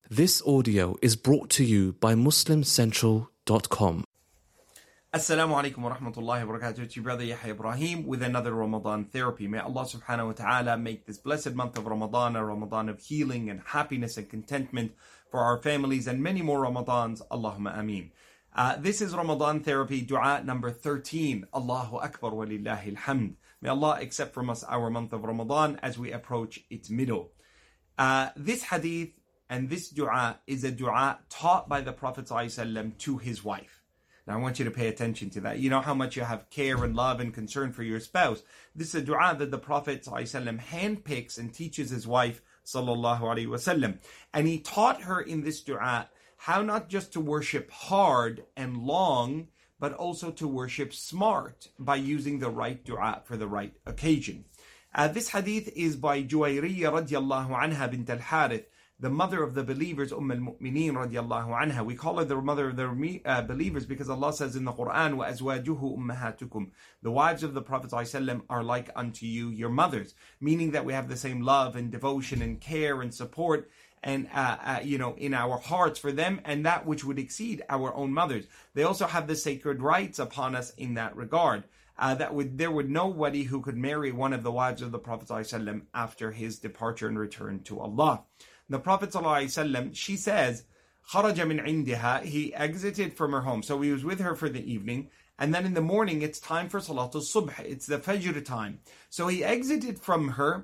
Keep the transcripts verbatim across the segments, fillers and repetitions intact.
This audio is brought to you by Muslim Central dot com. Assalamu alaikum wa rahmatullahi wa barakatuh. It's your brother Yahya Ibrahim with another Ramadan therapy. May Allah subhanahu wa ta'ala make this blessed month of Ramadan a Ramadan of healing and happiness and contentment for our families and many more Ramadans. Allahumma ameen. Uh, this is Ramadan therapy, dua number thirteen. Allahu Akbar wa lillahi alhamd. May Allah accept from us our month of Ramadan as we approach its middle. Uh, this hadith and this dua is a dua taught by the Prophet ﷺ to his wife. Now I want you to pay attention to that. You know how much you have care and love and concern for your spouse. This is a dua that the Prophet ﷺ handpicks and teaches his wife sallallahu alaihi wasallam. And he taught her in this dua how not just to worship hard and long, but also to worship smart by using the right dua for the right occasion. Uh, this hadith is by Juwayriyya radiallahu anha bint al-Harith, the mother of the believers, Umm al-Mu'mineen radiallahu anha. We call her the mother of the uh, believers because Allah says in the Quran, وَأَزْوَاجُهُ أُمَّهَاتُكُمْ. The wives of the Prophet ﷺ are like unto you, your mothers. Meaning that we have the same love and devotion and care and support and, uh, uh, you know, in our hearts for them, and that which would exceed our own mothers. They also have the sacred rights upon us in that regard. Uh, that would there would nobody who could marry one of the wives of the Prophet ﷺ after his departure and return to Allah. The Prophet ﷺ, she says, خَرَجَ مِنْ عِنْدِهَا, he exited from her home. So he was with her for the evening. And then in the morning, it's time for Salatul Subh. It's the Fajr time. So he exited from her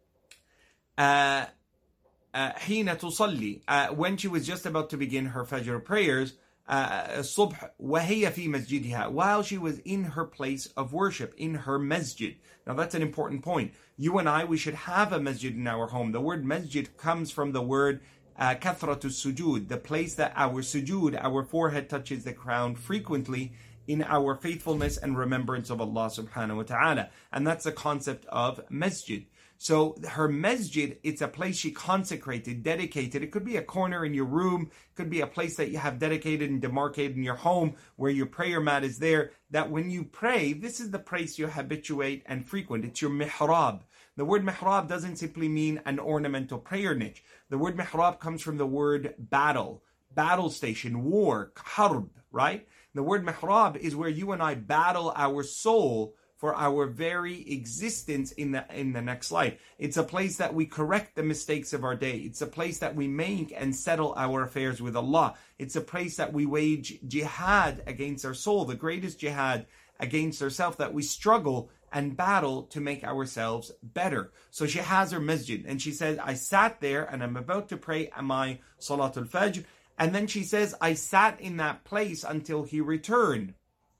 uh, uh, حِينَ تُصَلِّي, uh, when she was just about to begin her Fajr prayers, uh, Subh, وَهِيَ فِي مَسْجِدِهَا, while she was in her place of worship, in her masjid. Now that's an important point. You and I, we should have a masjid in our home. The word masjid comes from the word uh, kathratu sujud, the place that our sujud, our forehead touches the ground frequently in our faithfulness and remembrance of Allah subhanahu wa ta'ala. And that's the concept of masjid. So her masjid, it's a place she consecrated, dedicated. It could be a corner in your room. It could be a place that you have dedicated and demarcated in your home where your prayer mat is there. That when you pray, this is the place you habituate and frequent. It's your mihrab. The word mihrab doesn't simply mean an ornamental prayer niche. The word mihrab comes from the word battle, battle station, war, harb, right? The word mihrab is where you and I battle our soul for our very existence in the in the next life. It's a place that we correct the mistakes of our day. It's a place that we make and settle our affairs with Allah. It's a place that we wage jihad against our soul, the greatest jihad against ourselves, that we struggle and battle to make ourselves better. So she has her masjid, and she says, I sat there and I'm about to pray my Salatul Fajr. And then she says, I sat in that place until he returned.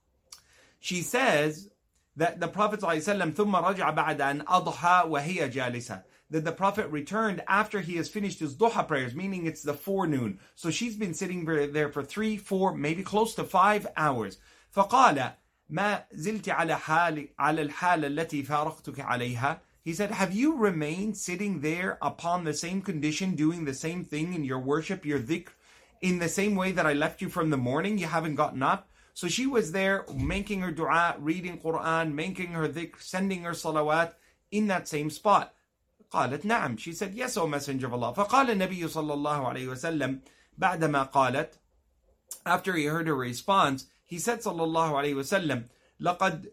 She says that the Prophet ﷺ ثُمَّ رَجَعَ بَعْدَ أَنْ أَضْحَى وَهِيَ جَالِسَةٌ, that the Prophet returned after he has finished his duha prayers, meaning it's the forenoon. So she's been sitting there for three, four, maybe close to five hours. فَقَالَ مَا زِلْتِ عَلَى حَالِ عَلَى الْحَالَ الَّتِي فَارَقْتُكَ عَلَيْهَا. He said, have you remained sitting there upon the same condition, doing the same thing in your worship, your dhikr, in the same way that I left you from the morning? You haven't gotten up? So she was there making her dua, reading Quran, making her dhikr, sending her salawat in that same spot. قالت نعم. She said, yes, O Messenger of Allah. فقال النبي صلى الله عليه وسلم بعدما قالت, after he heard her response, he said صلى الله عليه وسلم لقد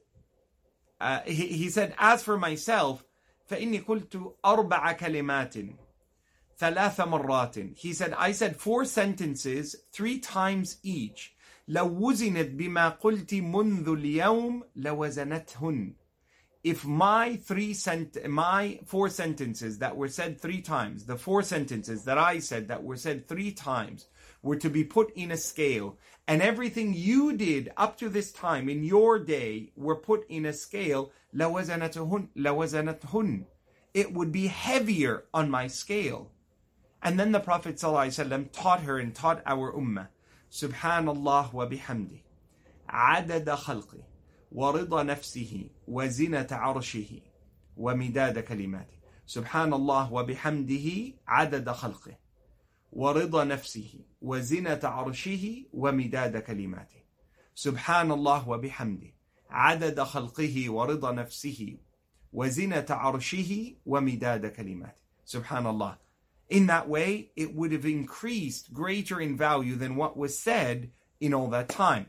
uh, he, he said, as for myself, فإني قلت أربع كلمات ثلاث مرات. He said, I said four sentences three times each. لو وزنت بما قلت منذ اليوم لوزنتهن. If my three sent my four sentences that were said three times, the four sentences that I said that were said three times, were to be put in a scale, and everything you did up to this time in your day were put in a scale, لوزنتهن, لوزنتهن. It would be heavier on my scale. And then the Prophet ﷺ taught her and taught our ummah, Subhanallah wa bihamdi, عدد خلقه, ورضا نفسه, وزنة عرشه, ومداد كلماته. Subhanallah wa bihamdihi, عدد خلقه, ورضا نفسه, وزنة عرشه, ومداد كلماته. Subhanallah wa bihamdi, عدد خلقه, ورضا نفسه, وزنة عرشه, ومداد كلماته. Subhanallah. In that way, it would have increased greater in value than what was said in all that time.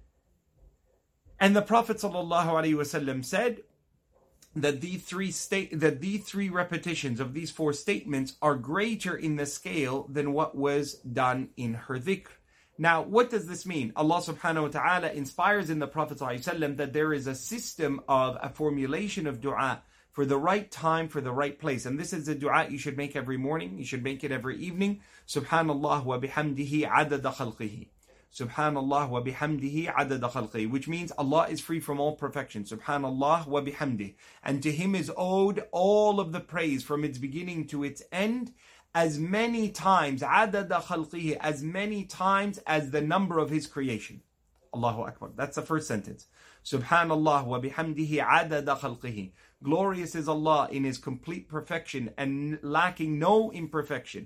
And the Prophet ﷺ said that these three state that these three repetitions of these four statements are greater in the scale than what was done in her dhikr. Now, what does this mean? Allah subhanahu wa ta'ala inspires in the Prophet ﷺ that there is a system of a formulation of dua for the right time, for the right place. And this is a dua you should make every morning. You should make it every evening. Subhanallah wa bihamdihi adada khalqihi. Subhanallah wa bihamdihi adada khalqihi. Which means Allah is free from all perfection. Subhanallah wa bihamdihi. And to Him is owed all of the praise from its beginning to its end, as many times, adada khalqihi, as many times as the number of His creation. Allahu Akbar. That's the first sentence. Subhanallah wa bihamdihi adada khalqihi. Glorious is Allah in His complete perfection and lacking no imperfection.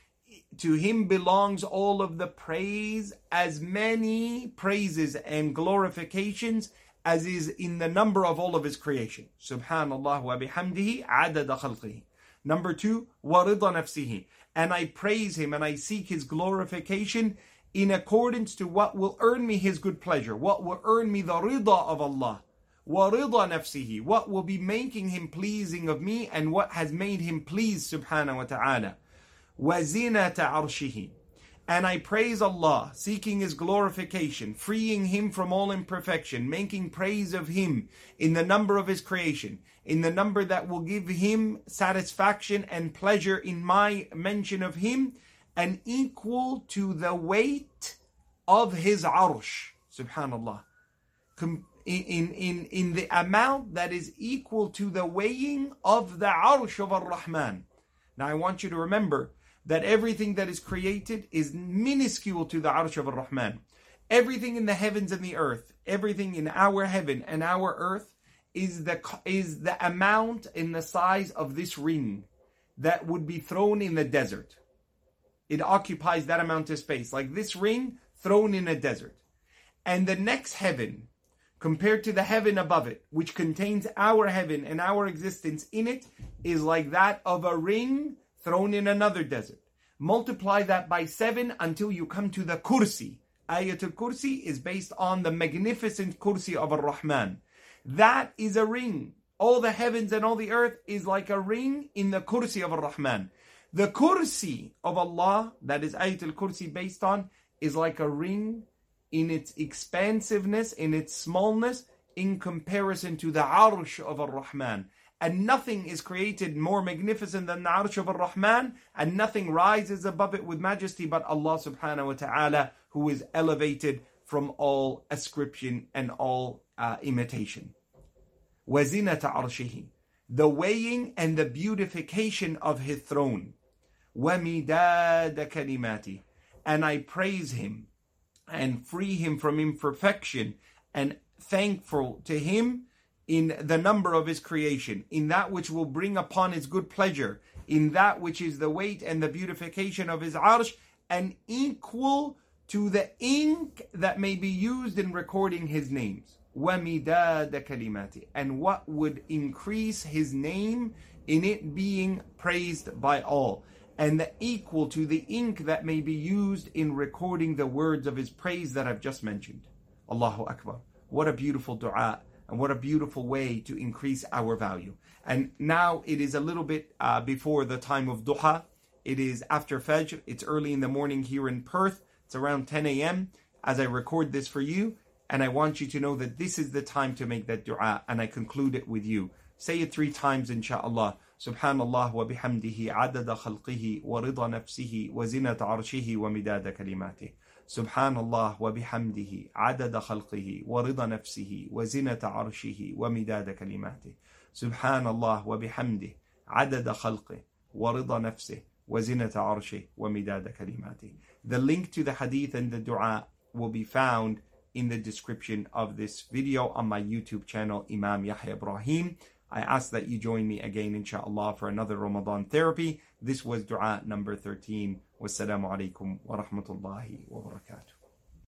To Him belongs all of the praise, as many praises and glorifications as is in the number of all of His creation. Subhanallah wa bihamdihi adada khalqihi. Number two, wa rida nafsihi. And I praise Him and I seek His glorification in accordance to what will earn me His good pleasure, what will earn me the rida of Allah. Wa rida nafsihi, what will be making Him pleasing of me and what has made Him pleased subhanahu wa ta'ala. Wa zinata arshihi. And I praise Allah, seeking His glorification, freeing Him from all imperfection, making praise of Him in the number of His creation, in the number that will give Him satisfaction and pleasure in my mention of Him, and equal to the weight of His arsh, subhanallah. Com- in, in, in the amount that is equal to the weighing of the arsh of Ar-Rahman. Now I want you to remember that everything that is created is minuscule to the arsh of Ar-Rahman. Everything in the heavens and the earth, everything in our heaven and our earth is the is the amount in the size of this ring that would be thrown in the desert. It occupies that amount of space, like this ring thrown in a desert. And the next heaven, compared to the heaven above it, which contains our heaven and our existence in it, is like that of a ring thrown in another desert. Multiply that by seven until you come to the kursi. Ayatul Kursi is based on the magnificent kursi of Ar-Rahman. That is a ring. All the heavens and all the earth is like a ring in the kursi of Ar-Rahman. The kursi of Allah, that is Ayatul Kursi based on, is like a ring in its expansiveness, in its smallness, in comparison to the arsh of Ar-Rahman. And nothing is created more magnificent than the arsh of Ar-Rahman, and nothing rises above it with majesty but Allah subhanahu wa ta'ala, who is elevated from all ascription and all uh, imitation. وَزِنَةَ عَرْشِهِ. The weighing and the beautification of His throne. وَمِدَادَ كَلِمَاتِهِ. And I praise Him and free Him from imperfection and thankful to Him in the number of His creation, in that which will bring upon His good pleasure, in that which is the weight and the beautification of His arsh, and equal to the ink that may be used in recording His names. وَمِدَادَ كَلِمَاتِهِ. And what would increase His name in it being praised by all, and the equal to the ink that may be used in recording the words of His praise that I've just mentioned. Allahu Akbar. What a beautiful dua, and what a beautiful way to increase our value. And now it is a little bit uh, before the time of duha. It is after Fajr. It's early in the morning here in Perth. It's around ten a.m. as I record this for you. And I want you to know that this is the time to make that dua. And I conclude it with you. Say it three times, inshaAllah. Subhanallah wa bihamdihi adada khalqihi wa rida nafsihi wa zinata arshihi wa midada kalimatih. Subhanallah wa bihamdihi adada khalqihi wa rida nafsihi wa zinata arshihi wa midada kalimatih. Subhanallah wa bihamdihi adada khalqihi wa rida nafsihi wa zinata arshihi wa midada kalimatih. The link to the hadith and the dua will be found in the description of this video on my YouTube channel, Imam Yahya Ibrahim. I ask that you join me again, inshaAllah, for another Ramadan therapy. This was dua number thirteen. Wassalamu alaikum wa rahmatullahi wa barakatuh.